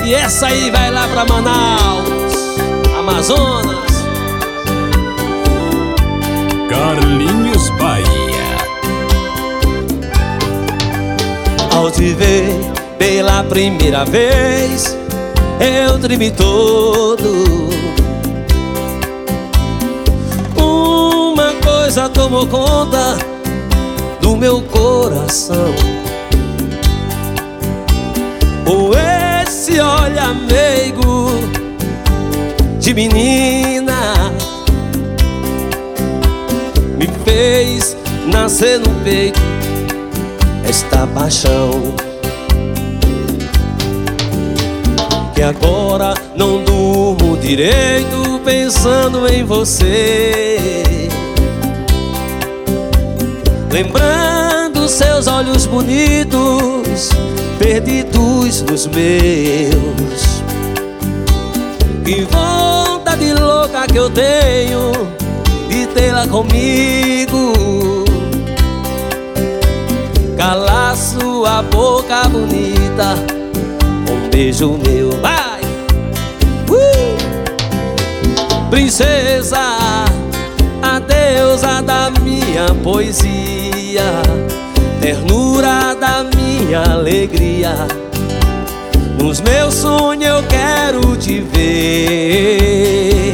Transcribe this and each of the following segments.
E essa aí vai lá pra Manaus, Amazonas. Carlinhos Bahia. Ao te ver pela primeira vez, eu tremi todo. Uma coisa tomou conta do meu coração. Ou esse olhar meigo de menina me fez nascer no peito esta paixão, que agora não durmo direito pensando em você, lembrando seus olhos bonitos perdidos nos meus. Que vontade louca que eu tenho de tê-la comigo, calar sua boca bonita com um beijo meu. Vai! Princesa, a deusa da minha poesia, ternura da minha alegria. Nos meus sonhos eu quero te ver.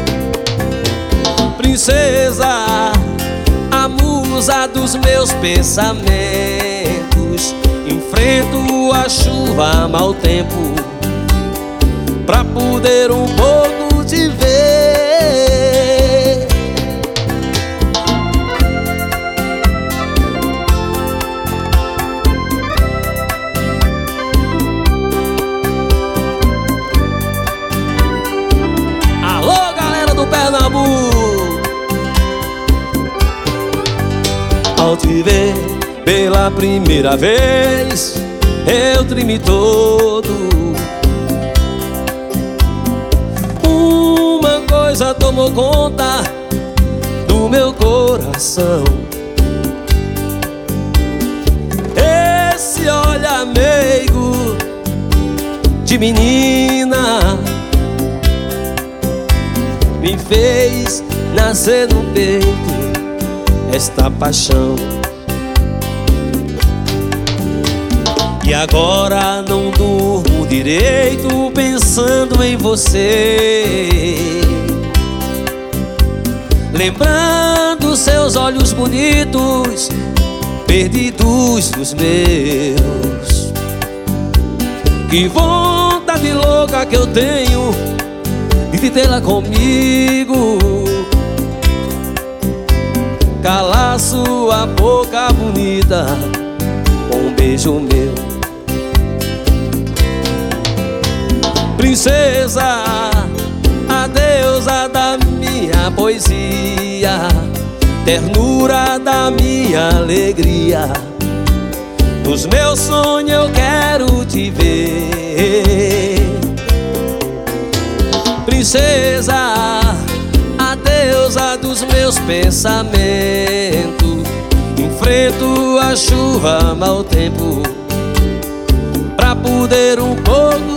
Princesa, a musa dos meus pensamentos, enfrento a chuva, mau tempo, pra poder um pouco te ver. Alô, galera do Pernambuco. Ao te ver pela primeira vez, eu tremi todo. Uma coisa tomou conta do meu coração. Esse olhar meigo de menina me fez nascer no peito esta paixão, e agora não durmo direito pensando em você, lembrando seus olhos bonitos perdidos nos meus. Que vontade louca que eu tenho de tê-la comigo, calar sua boca bonita com um beijo meu. Princesa, a deusa da minha poesia, ternura da minha alegria. Nos meus sonhos eu quero te ver. Princesa, a deusa dos meus pensamentos, enfrento a chuva, mau tempo, pra poder um pouco